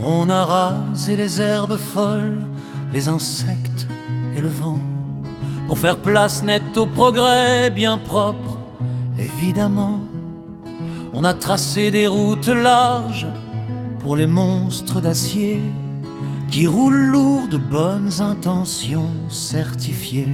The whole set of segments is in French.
On a rasé les herbes folles, les insectes et le vent, pour faire place nette au progrès bien propre, évidemment. On a tracé des routes larges pour les monstres d'acier qui roulent lourd de bonnes intentions certifiées.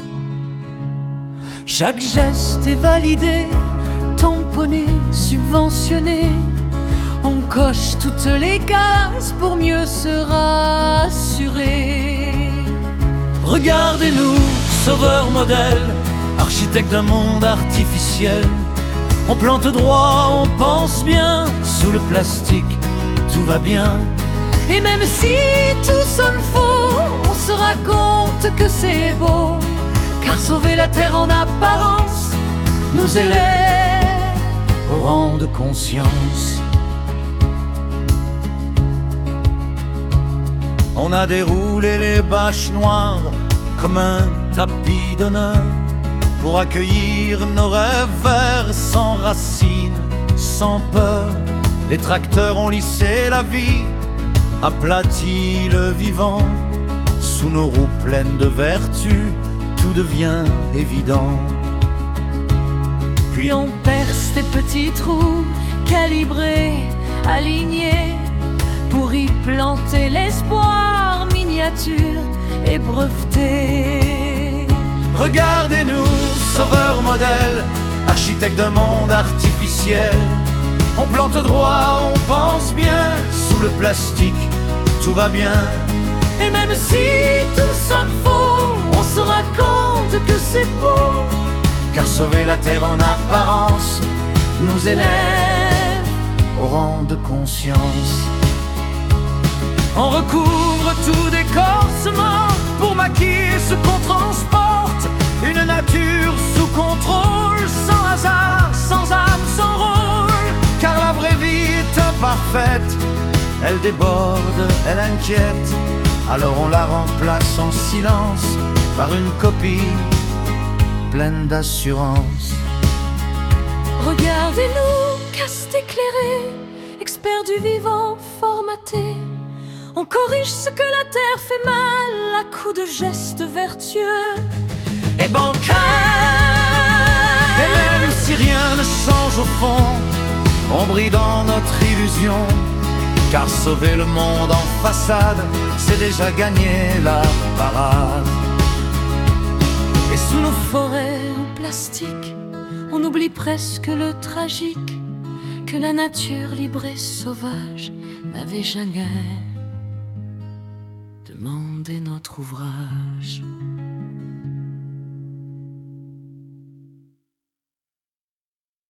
Chaque geste est validé, tamponné, subventionné. On coche toutes les cases pour mieux se rassurer. Regardez-nous, sauveurs modèles, architectes d'un monde artificiel. On plante droit, on pense bien, sous le plastique, tout va bien. Et même si tout sonne faux, on se raconte que c'est beau, car sauver la terre en apparence nous élève au rang de conscience. On a déroulé les bâches noires comme un tapis d'honneur pour accueillir nos rêves verts sans racines, sans peur. Les tracteurs ont lissé la vie, aplati le vivant. Sous nos roues pleines de vertu, tout devient évident. Puis on perce des petits trous, calibrés, alignés, pour y planter l'espoir miniature et breveté. Regardez-nous, sauveurs modèles, architectes d'un monde artificiel. On plante droit, on pense bien, sous le plastique, tout va bien. Et même si tout sonne faux, on se raconte que c'est beau, car sauver la terre en apparence nous élève au rang de conscience. On recouvre tout d'écorcement pour maquiller ce qu'on transporte. Une nature sous contrôle, sans hasard, sans âme, sans rôle. Car la vraie vie est imparfaite, elle déborde, elle inquiète. Alors on la remplace en silence par une copie pleine d'assurance. Regardez-nous, caste éclairé, experts du vivant formaté. On corrige ce que la terre fait mal à coups de gestes vertueux et bancal. Et même si rien ne change au fond, on brille dans notre illusion, car sauver le monde en façade, c'est déjà gagner la parade. Et sous nos forêts en plastique, on oublie presque le tragique, que la nature libre et sauvage n'avait jamais demandé notre ouvrage.